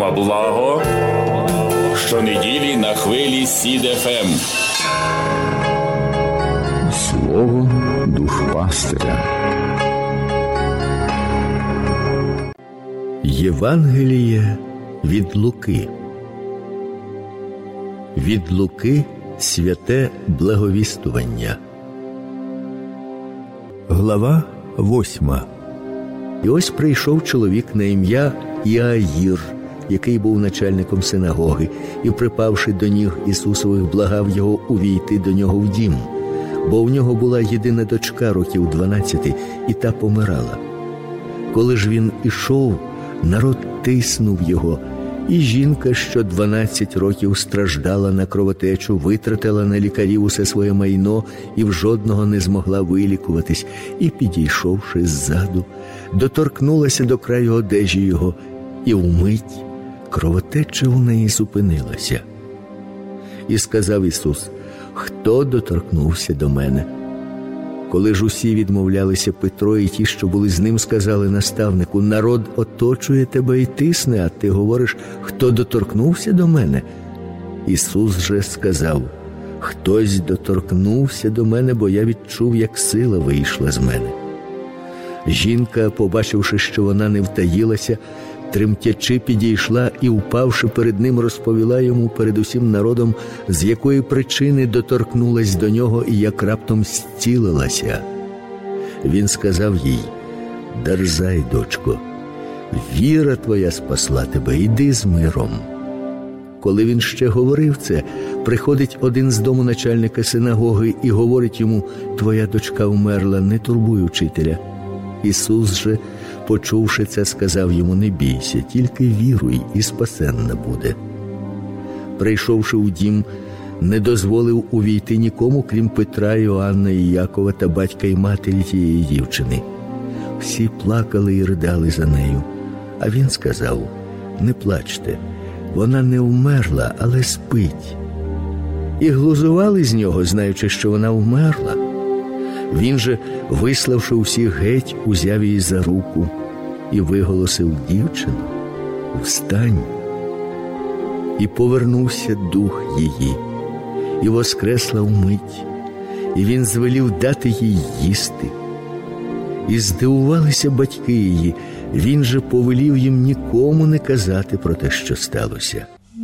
Слава Благо. Щонеділі на хвилі СІД ФМ. Слово душпастиря. Євангеліє від Луки. Від Луки святе благовістування. Глава 8. І ось прийшов чоловік на ім'я Іаїр, який був начальником синагоги, і, припавши до ніг Ісусових, благав його увійти до нього в дім, бо в нього була єдина дочка років 12, і та помирала. Коли ж він ішов, народ тиснув його, і жінка, що 12 років страждала на кровотечу, витратила на лікарів усе своє майно і в жодного не змогла вилікуватись, і, підійшовши ззаду, доторкнулася до краю одежі його, і вмить кровотеча у неї зупинилася. І сказав Ісус: «Хто доторкнувся до мене?» Коли ж усі відмовлялися, Петро і ті, що були з ним, сказали наставнику: «Народ оточує тебе і тисне, а ти говориш, хто доторкнувся до мене?» Ісус же сказав: «Хтось доторкнувся до мене, бо я відчув, як сила вийшла з мене». Жінка, побачивши, що вона не втаїлася, тремтячи, підійшла і, упавши перед ним, розповіла йому перед усім народом, з якої причини доторкнулась до нього і як раптом зцілилася. Він сказав їй: «Дерзай, дочко, віра твоя спасла тебе, іди з миром». Коли він ще говорив це, приходить один з дому начальника синагоги і говорить йому: «Твоя дочка вмерла, не турбуй учителя». Ісус же, почувши це, сказав йому: «Не бійся, тільки віруй, і спасенна буде». Прийшовши у дім, не дозволив увійти нікому, крім Петра, Іоанна і Якова та батька і матері тієї дівчини. Всі плакали і ридали за нею. А він сказав: «Не плачте, вона не вмерла, але спить». І глузували з нього, знаючи, що вона вмерла. Він же, виславши усіх геть, узяв її за руку і виголосив: «Дівчино, встань!» І повернувся дух її, і воскресла вмить, і він звелів дати їй їсти. І здивувалися батьки її, він же повелів їм нікому не казати про те, що сталося.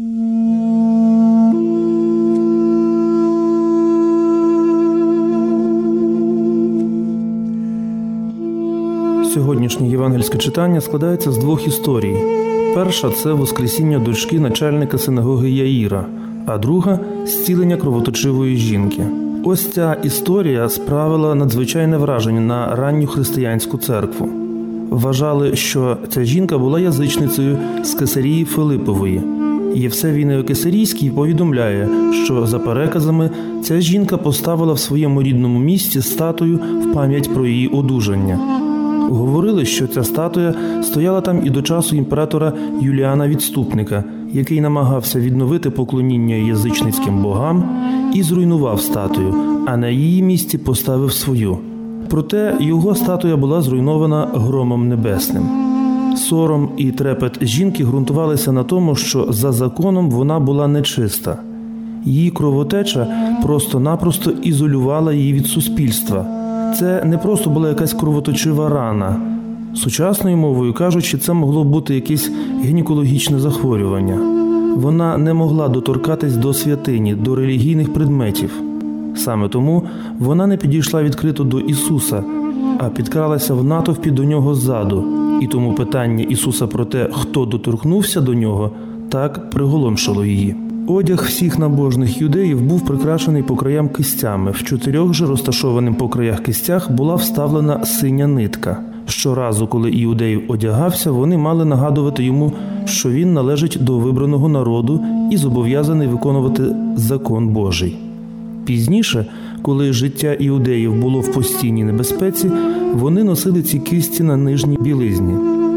Сьогоднішнє євангельське читання складається з двох історій. Перша – це воскресіння дочки начальника синагоги Яїра, а друга – зцілення кровоточивої жінки. Ось ця історія справила надзвичайне враження на ранню християнську церкву. Вважали, що ця жінка була язичницею з Кесарії Филипової. Євсевій Неокесарійський повідомляє, що за переказами ця жінка поставила в своєму рідному місті статую в пам'ять про її одужання. Говорили, що ця статуя стояла там і до часу імператора Юліана Відступника, який намагався відновити поклоніння язичницьким богам і зруйнував статую, а на її місці поставив свою. Проте його статуя була зруйнована громом небесним. Сором і трепет жінки ґрунтувалися на тому, що за законом вона була нечиста. Її кровотеча просто-напросто ізолювала її від суспільства. Це не просто була якась кровоточива рана. Сучасною мовою кажучи, це могло бути якесь гінекологічне захворювання. Вона не могла доторкатись до святині, до релігійних предметів. Саме тому вона не підійшла відкрито до Ісуса, а підкралася в натовпі до нього ззаду. І тому питання Ісуса про те, хто доторкнувся до нього, так приголомшило її. Одяг всіх набожних юдеїв був прикрашений по краям кистями. В 4 же розташованим по краях кистях була вставлена синя нитка. Щоразу, коли іудеїв одягався, вони мали нагадувати йому, що він належить до вибраного народу і зобов'язаний виконувати закон Божий. Пізніше, коли життя іудеїв було в постійній небезпеці, вони носили ці кисті на нижній білизні.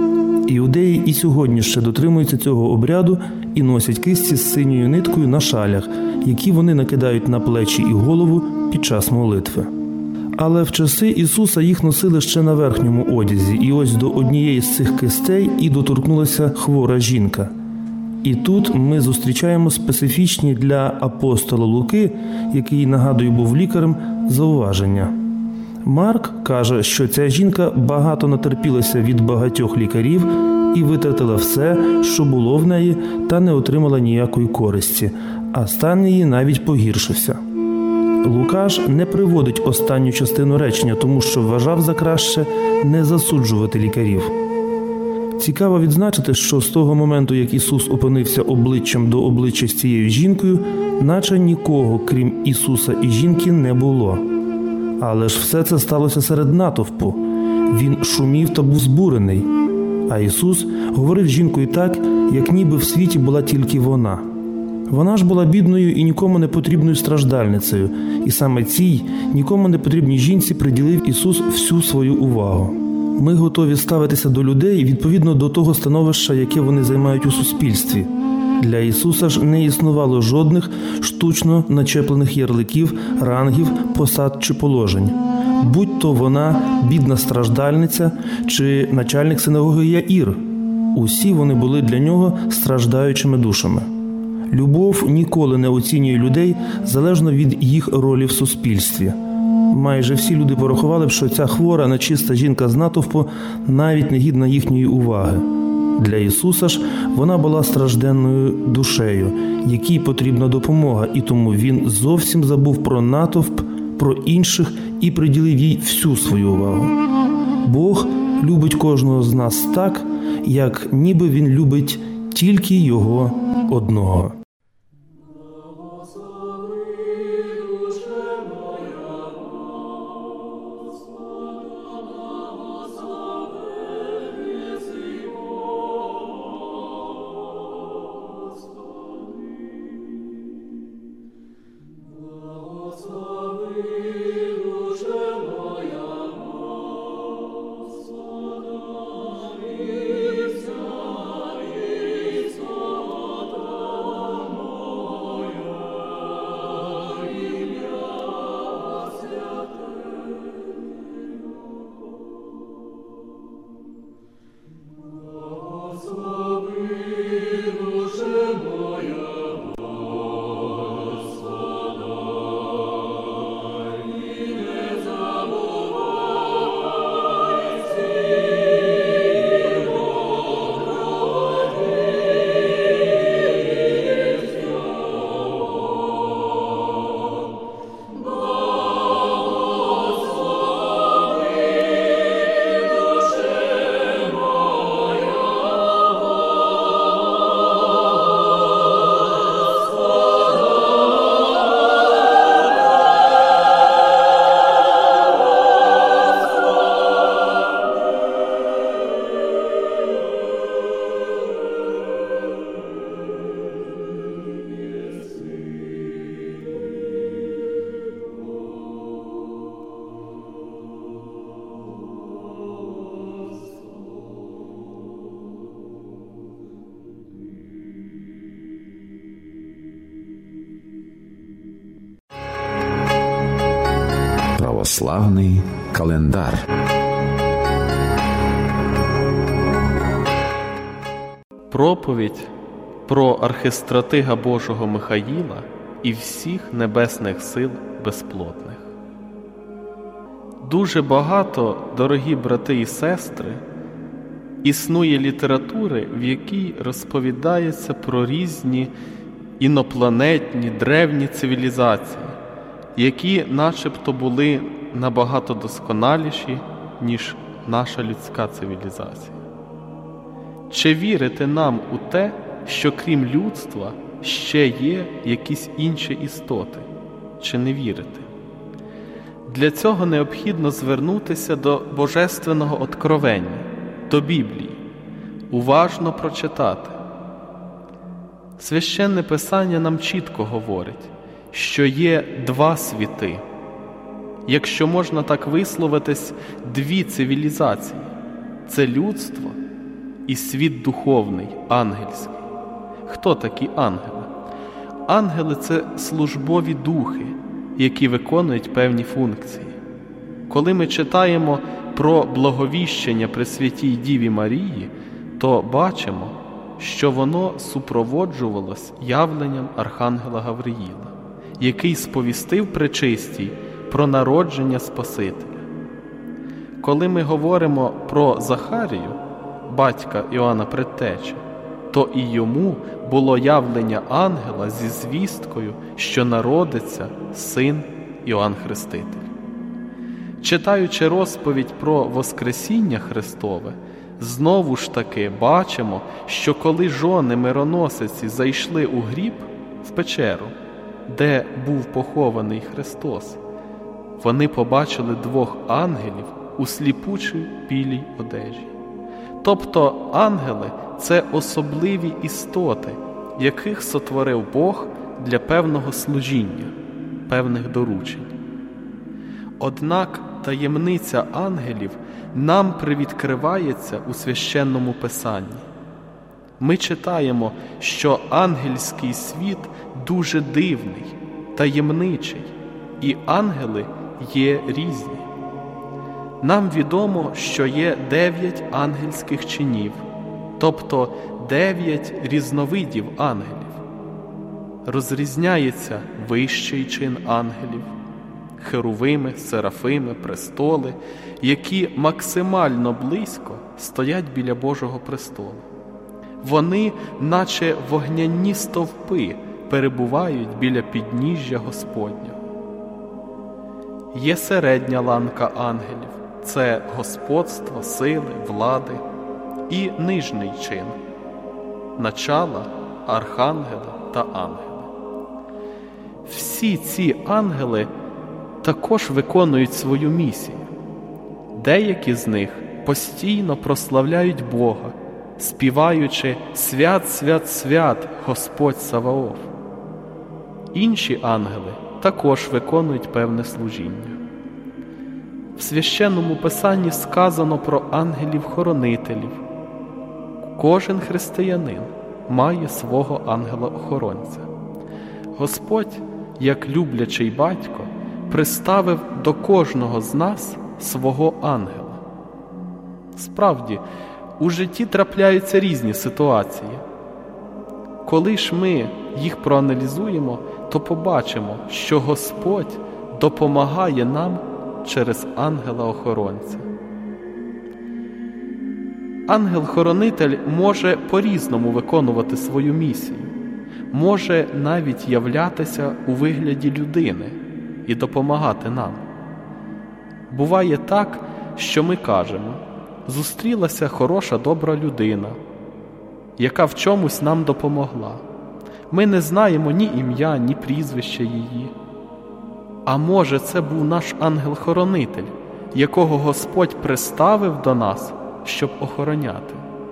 Іудеї і сьогодні ще дотримуються цього обряду і носять кисті з синьою ниткою на шалях, які вони накидають на плечі і голову під час молитви. Але в часи Ісуса їх носили ще на верхньому одязі, і ось до однієї з цих кистей і доторкнулася хвора жінка. І тут ми зустрічаємо специфічні для апостола Луки, який, нагадую, був лікарем, зауваження. Марк каже, що ця жінка багато натерпілася від багатьох лікарів і витратила все, що було в неї, та не отримала ніякої користі, а стан її навіть погіршився. Лука ж не приводить останню частину речення, тому що вважав за краще не засуджувати лікарів. Цікаво відзначити, що з того моменту, як Ісус опинився обличчям до обличчя з цією жінкою, наче нікого, крім Ісуса і жінки, не було. Але ж все це сталося серед натовпу. Він шумів та був збурений. А Ісус говорив з жінкою так, як ніби в світі була тільки вона. Вона ж була бідною і нікому не потрібною страждальницею. І саме цій, нікому не потрібній жінці приділив Ісус всю свою увагу. Ми готові ставитися до людей відповідно до того становища, яке вони займають у суспільстві. Для Ісуса ж не існувало жодних штучно начеплених ярликів, рангів, посад чи положень. Будь-то вона бідна страждальниця чи начальник синагоги Яїр. Усі вони були для нього страждаючими душами. Любов ніколи не оцінює людей залежно від їх ролі в суспільстві. Майже всі люди порахували б, що ця хвора, нечиста жінка з натовпу навіть не гідна їхньої уваги. Для Ісуса ж вона була стражденною душею, якій потрібна допомога, і тому Він зовсім забув про натовп, про інших і приділив їй всю свою увагу. Бог любить кожного з нас так, як ніби Він любить тільки Його одного. Православний календар. Проповідь про архистратига Божого Михаїла і всіх небесних сил безплотних. Дуже багато, дорогі брати і сестри, існує літератури, в якій розповідається про різні інопланетні, древні цивілізації, які начебто були набагато досконаліші, ніж наша людська цивілізація. Чи вірите нам у те, що крім людства ще є якісь інші істоти? Чи не вірите? Для цього необхідно звернутися до Божественного откровення, до Біблії, уважно прочитати. Священне Писання нам чітко говорить, що є два світи, якщо можна так висловитись, дві цивілізації – це людство і світ духовний, ангельський. Хто такі ангели? Ангели – це службові духи, які виконують певні функції. Коли ми читаємо про благовіщення Пресвятій Діві Марії, то бачимо, що воно супроводжувалось явленням архангела Гавриїла, який сповістив пречистій про народження Спасителя. Коли ми говоримо про Захарію, батька Іоанна Предтечі, то і йому було явлення ангела зі звісткою, що народиться син Іоанн Хреститель. Читаючи розповідь про Воскресіння Христове, знову ж таки бачимо, що коли жони мироносиці зайшли у гріб, в печеру, де був похований Христос, вони побачили двох ангелів у сліпучій білій одежі. Тобто ангели – це особливі істоти, яких сотворив Бог для певного служіння, певних доручень. Однак таємниця ангелів нам привідкривається у Священному Писанні. Ми читаємо, що ангельський світ дуже дивний, таємничий, і ангели є різні. Нам відомо, що є 9 ангельських чинів, тобто 9 різновидів ангелів. Розрізняється вищий чин ангелів, херувими, серафими, престоли, які максимально близько стоять біля Божого престолу. Вони, наче вогняні стовпи, перебувають біля підніжжя Господнього. Є середня ланка ангелів – це господство, сили, влади, і нижній чин – начала, архангели та ангели. Всі ці ангели також виконують свою місію. Деякі з них постійно прославляють Бога, співаючи «Свят, свят, свят, Господь Саваоф». Інші ангели також виконують певне служіння. В Священному Писанні сказано про ангелів-хоронителів. Кожен християнин має свого ангела-охоронця. Господь, як люблячий батько, приставив до кожного з нас свого ангела. Справді, у житті трапляються різні ситуації. Коли ж ми їх проаналізуємо, то побачимо, що Господь допомагає нам через ангела-охоронця. Ангел-хоронитель може по-різному виконувати свою місію, може навіть являтися у вигляді людини і допомагати нам. Буває так, що ми кажемо: зустрілася хороша, добра людина, яка в чомусь нам допомогла. Ми не знаємо ні ім'я, ні прізвища її. А може, це був наш ангел-хоронитель, якого Господь приставив до нас, щоб охороняти.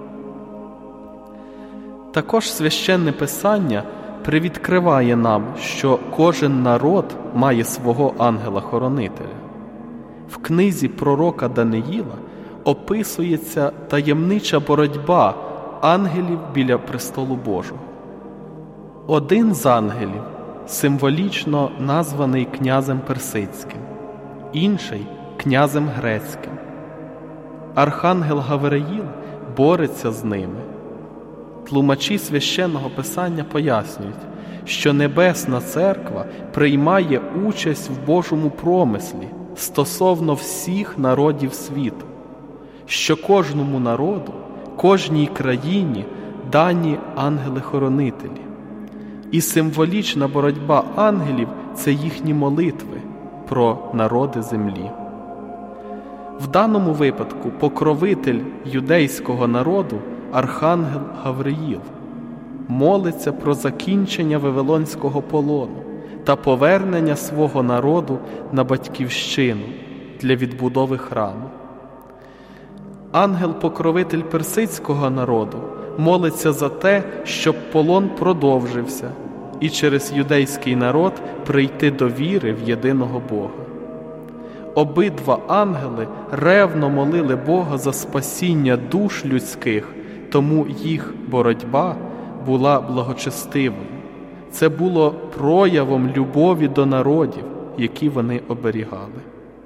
Також Священне Писання привідкриває нам, що кожен народ має свого ангела-хоронителя. В книзі пророка Даниїла описується таємнича боротьба ангелів біля престолу Божого. Один з ангелів символічно названий князем Персидським, інший – князем Грецьким. Архангел Гавриїл бореться з ними. Тлумачі Священного Писання пояснюють, що Небесна Церква приймає участь в Божому промислі стосовно всіх народів світу, що кожному народу, кожній країні дані ангели-хоронителі. І символічна боротьба ангелів – це їхні молитви про народи землі. В даному випадку покровитель юдейського народу Архангел Гавриїл молиться про закінчення Вавилонського полону та повернення свого народу на батьківщину для відбудови храму. Ангел-покровитель персидського народу молиться за те, щоб полон продовжився і через юдейський народ прийти до віри в єдиного Бога. Обидва ангели ревно молили Бога за спасіння душ людських, тому їх боротьба була благочестивою. Це було проявом любові до народів, які вони оберігали.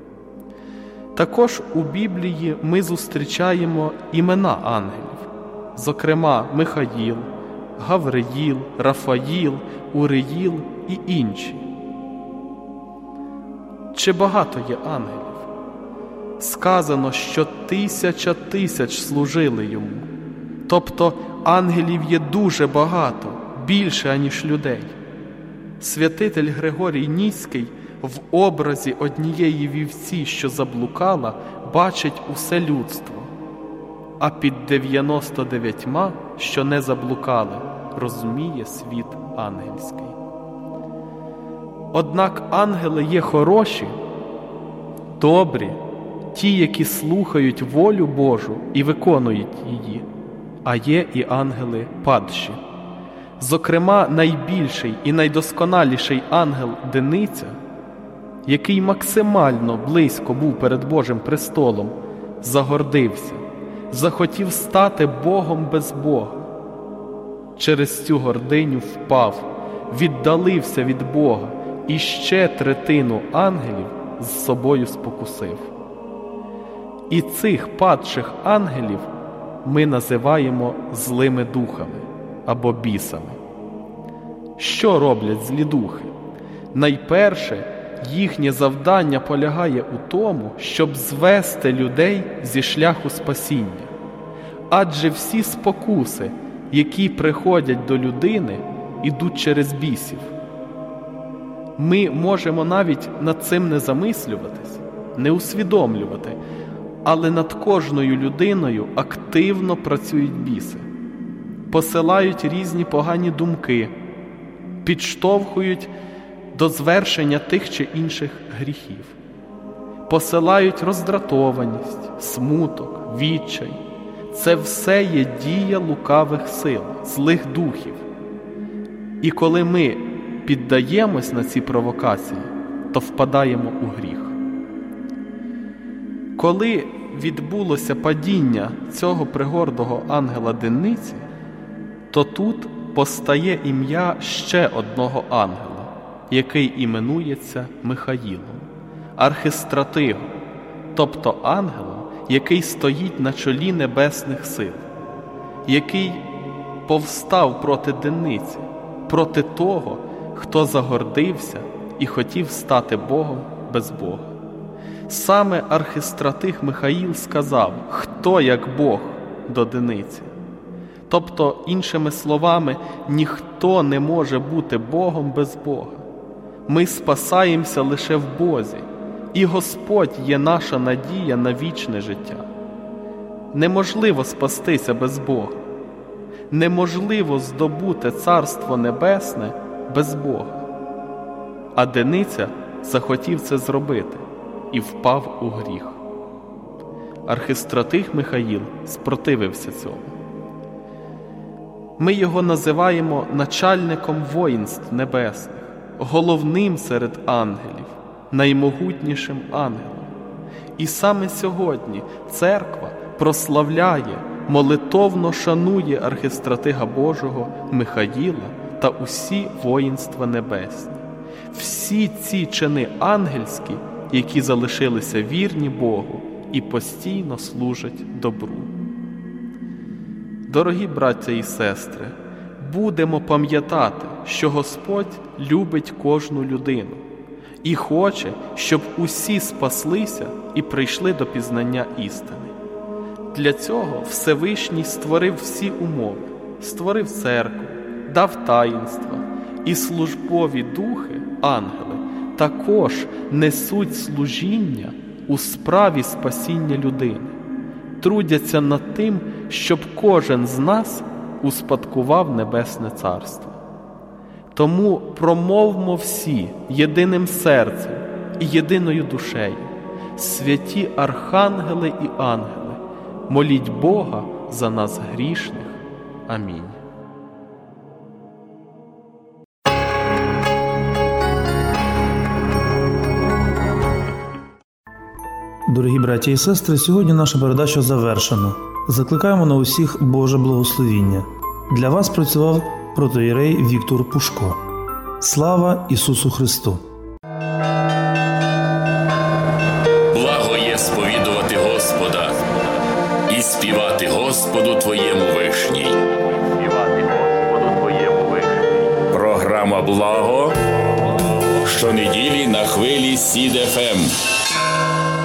Також у Біблії ми зустрічаємо імена ангелів. зокрема Михаїл, Гавриїл, Рафаїл, Уріїл і інші. Чи багато є ангелів? Сказано, що 1000 тисяч служили йому. Тобто ангелів є дуже багато, більше, аніж людей. Святитель Григорій Ніський в образі однієї вівці, що заблукала, бачить усе людство, а під 99, що не заблукали, розуміє світ ангельський. Однак ангели є хороші, добрі, ті, які слухають волю Божу і виконують її, а є і ангели падші. Зокрема, найбільший і найдосконаліший ангел Дениця, який максимально близько був перед Божим престолом, загордився, захотів стати Богом без Бога. Через цю гординю впав, віддалився від Бога і ще 1/3 ангелів з собою спокусив. І цих падших ангелів ми називаємо злими духами або бісами. Що роблять злі духи? Найперше, їхнє завдання полягає у тому, щоб звести людей зі шляху спасіння. Адже всі спокуси, які приходять до людини, ідуть через бісів. Ми можемо навіть над цим не замислюватись, не усвідомлювати, але над кожною людиною активно працюють біси. Посилають різні погані думки, підштовхують до звершення тих чи інших гріхів. Посилають роздратованість, смуток, відчай. Це все є дія лукавих сил, злих духів. І коли ми піддаємось на ці провокації, то впадаємо у гріх. Коли відбулося падіння цього пригордого ангела Дениці, то тут постає ім'я ще одного ангела, який іменується Михаїлом, архистратигом, тобто ангелом, який стоїть на чолі небесних сил, який повстав проти Дениці, проти того, хто загордився і хотів стати Богом без Бога. Саме архистратиг Михаїл сказав: «Хто як Бог?» до Дениці. Тобто, іншими словами, ніхто не може бути Богом без Бога. Ми спасаємося лише в Бозі, і Господь є наша надія на вічне життя. Неможливо спастися без Бога. Неможливо здобути Царство Небесне без Бога. А Дениця захотів це зробити і впав у гріх. Архистратиг Михаїл спротивився цьому. Ми його називаємо начальником воїнств небесних, головним серед ангелів, наймогутнішим ангелом. І саме сьогодні церква прославляє, молитовно шанує архистратига Божого Михаїла та усі воїнства небесні. Всі ці чини ангельські, які залишилися вірні Богу і постійно служать добру. Дорогі браття і сестри, будемо пам'ятати, що Господь любить кожну людину і хоче, щоб усі спаслися і прийшли до пізнання істини. Для цього Всевишній створив всі умови, створив церкву, дав таїнства, і службові духи, ангели, також несуть служіння у справі спасіння людини, трудяться над тим, щоб кожен з нас успадкував Небесне Царство. Тому промовмо всі єдиним серцем і єдиною душею: святі архангели і ангели, моліть Бога за нас грішних. Амінь. Дорогі браті і сестри, сьогодні наша передача завершена. Закликаємо на усіх Боже благословіння. Для вас працював протоієрей Віктор Пушко. Слава Ісусу Христу! Благо є сповідувати Господа і співати Господу твоєму вишні. Програма «Благо» щонеділі на хвилі СІД ФМ.